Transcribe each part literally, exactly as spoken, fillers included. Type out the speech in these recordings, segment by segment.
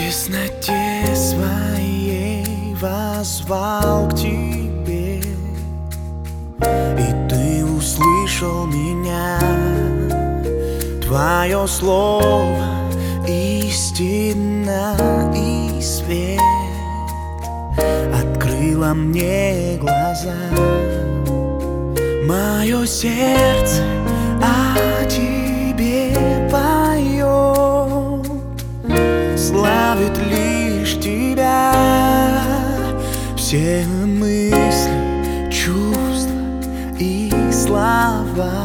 тесноте своей воззвал к тебе, и ты услышал меня. Твое слово истина и свет открыло мне глаза. Мое сердце о тебе поет, славит лишь тебя. Все мысли, чувства и слова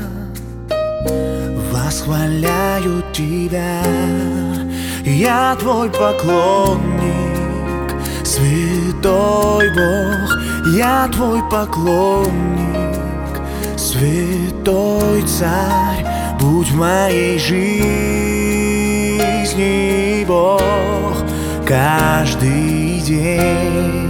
восхваляют тебя. Я твой поклонник, святой Бог. Я твой поклонник, святой Царь. Будь в моей жизни Бог каждый день.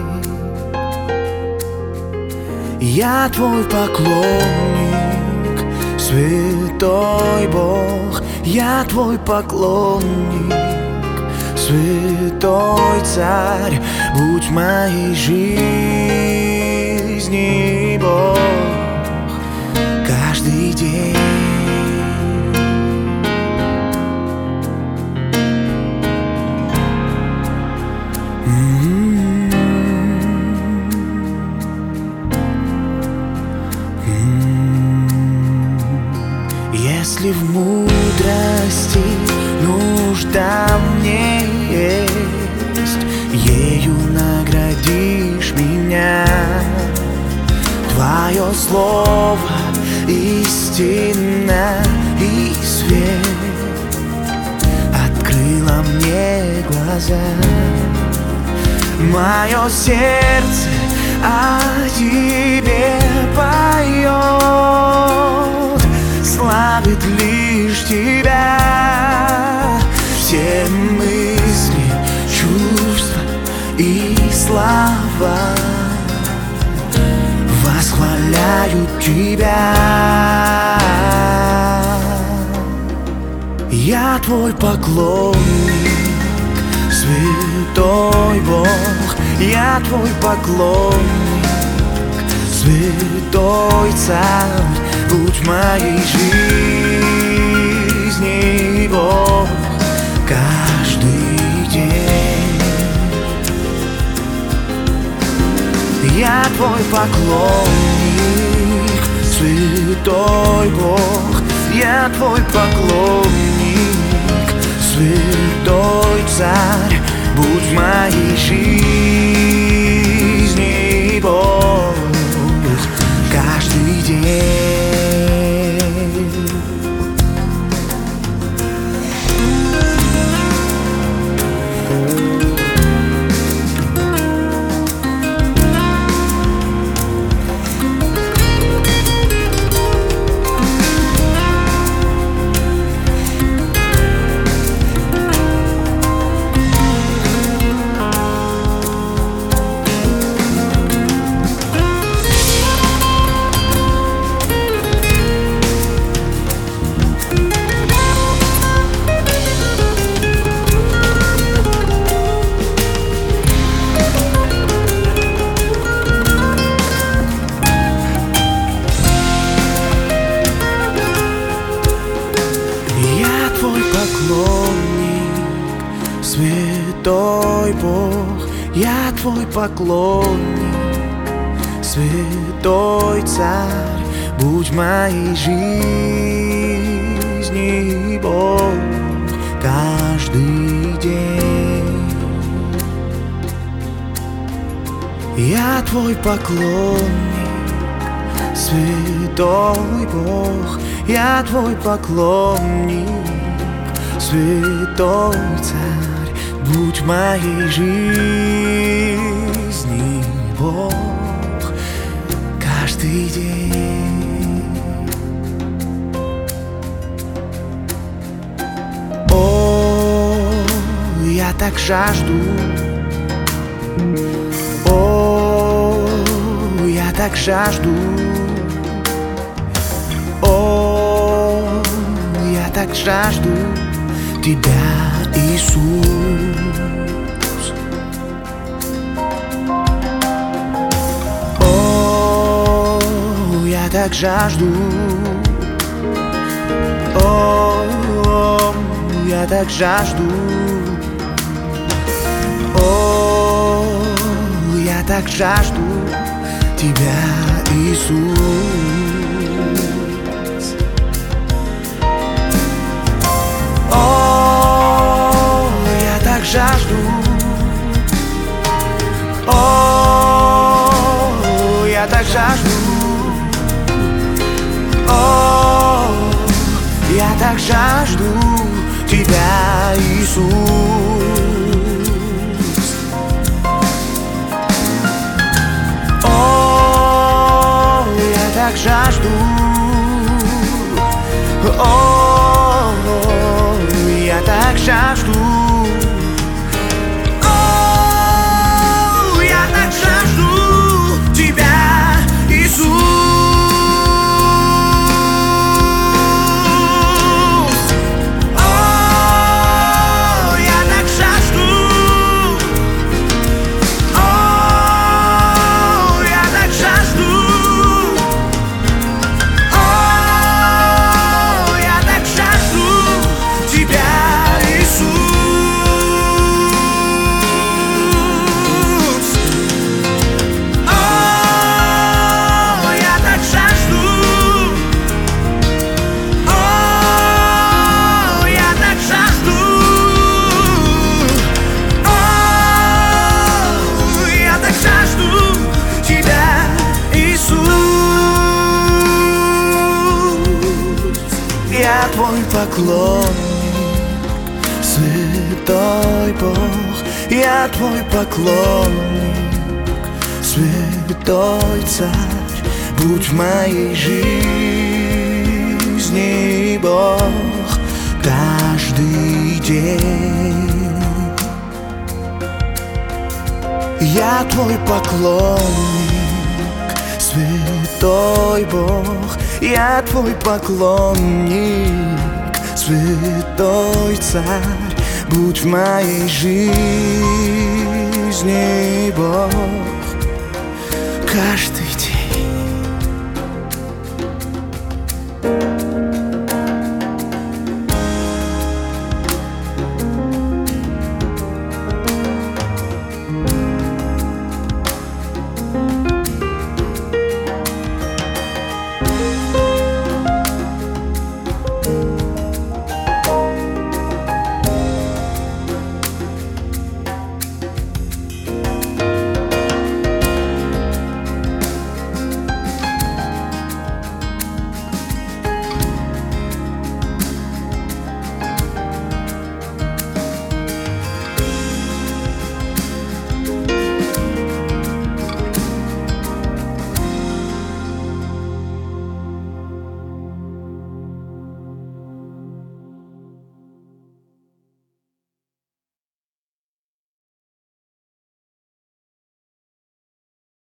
Я твой поклонник, святой Бог. Я твой поклонник, святой Царь. Будь в моей жизни Бог каждый день. Если в мудрости нужда мне есть, ею наградишь меня. Твое слово истина и свет открыло мне глаза. Мое сердце о тебе поет, славит лишь тебя. Все мысли, чувства и слова восхваляют тебя. Я твой поклонник, святой Бог. Я твой поклонник, святой Царь. Будь в моей жизни Бог каждый день. Я твой поклонник, святой Бог. Я твой поклонник, святой Царь. Будь в моей жизни Бог каждый день. Святой Бог, я твой поклонник, святой Царь. Будь в моей жизни Бог каждый день. Я твой поклонник, святой Бог. Я твой поклонник, святой Царь. Будь в моей жизни Бог каждый день. О, я так жажду, о, я так жажду, о, я так жажду тебя и Иисус. О, я так жажду, о, я так жажду, о, я так жажду Тебя, Иисус. О, я так жажду, о, я так жажду, о, я так жажду Тебя, Иисус. О, я так жажду, о, я так жажду, о, я так жажду Тебя, Иисус. Я Твой поклонник, Святой Бог. Я Твой поклонник, Святой Царь. Будь в моей жизни, Бог, каждый день. Я Твой поклонник, Святой Бог. Я Твой поклонник, Святой Царь. Будь в моей жизни, Бог, каждый